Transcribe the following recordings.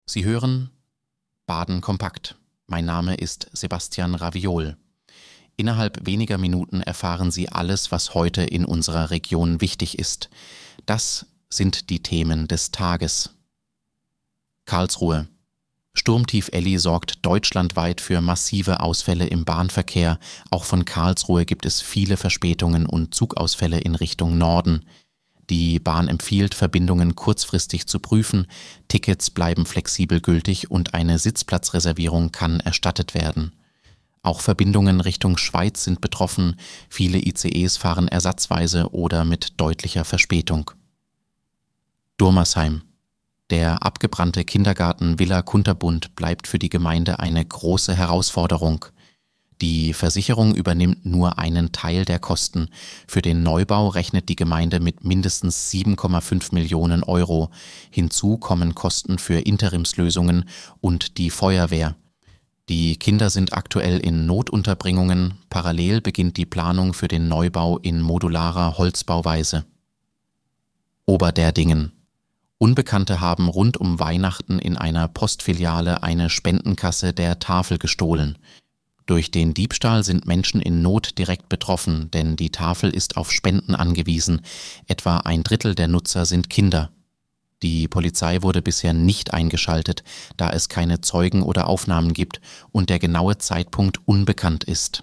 Sie hören Baden kompakt. Mein Name ist Sebastian Raviol. Innerhalb weniger Minuten erfahren Sie alles, was heute in unserer Region wichtig ist. Das sind die Themen des Tages. Karlsruhe. Sturmtief Elli sorgt deutschlandweit für massive Ausfälle im Bahnverkehr. Auch von Karlsruhe gibt es viele Verspätungen und Zugausfälle in Richtung Norden. Die Bahn empfiehlt, Verbindungen kurzfristig zu prüfen, Tickets bleiben flexibel gültig und eine Sitzplatzreservierung kann erstattet werden. Auch Verbindungen Richtung Schweiz sind betroffen, viele ICEs fahren ersatzweise oder mit deutlicher Verspätung. Durmersheim. Der abgebrannte Kindergarten Villa Kunterbund bleibt für die Gemeinde eine große Herausforderung. Die Versicherung übernimmt nur einen Teil der Kosten. Für den Neubau rechnet die Gemeinde mit mindestens 7,5 Millionen Euro. Hinzu kommen Kosten für Interimslösungen und die Feuerwehr. Die Kinder sind aktuell in Notunterbringungen. Parallel beginnt die Planung für den Neubau in modularer Holzbauweise. Oberderdingen. Unbekannte haben rund um Weihnachten in einer Postfiliale eine Spendenkasse der Tafel gestohlen. Durch den Diebstahl sind Menschen in Not direkt betroffen, denn die Tafel ist auf Spenden angewiesen. Etwa 1/3 der Nutzer sind Kinder. Die Polizei wurde bisher nicht eingeschaltet, da es keine Zeugen oder Aufnahmen gibt und der genaue Zeitpunkt unbekannt ist.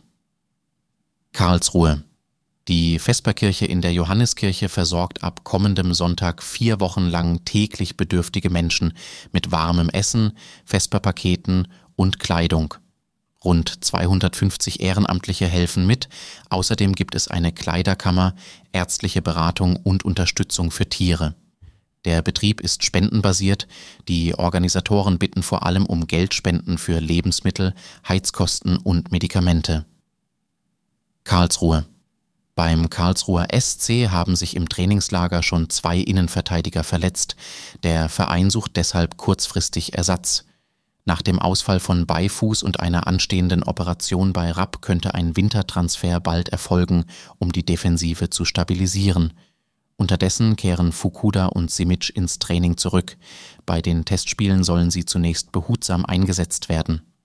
Karlsruhe. Die Vesperkirche in der Johanniskirche versorgt ab kommendem Sonntag 4 Wochen lang täglich bedürftige Menschen mit warmem Essen, Vesperpaketen und Kleidung. Rund 250 Ehrenamtliche helfen mit, außerdem gibt es eine Kleiderkammer, ärztliche Beratung und Unterstützung für Tiere. Der Betrieb ist spendenbasiert, die Organisatoren bitten vor allem um Geldspenden für Lebensmittel, Heizkosten und Medikamente. Karlsruhe. Beim Karlsruher SC haben sich im Trainingslager schon 2 Innenverteidiger verletzt. Der Verein sucht deshalb kurzfristig Ersatz. Nach dem Ausfall von Beifuß und einer anstehenden Operation bei Rapp könnte ein Wintertransfer bald erfolgen, um die Defensive zu stabilisieren. Unterdessen kehren Fukuda und Simic ins Training zurück. Bei den Testspielen sollen sie zunächst behutsam eingesetzt werden.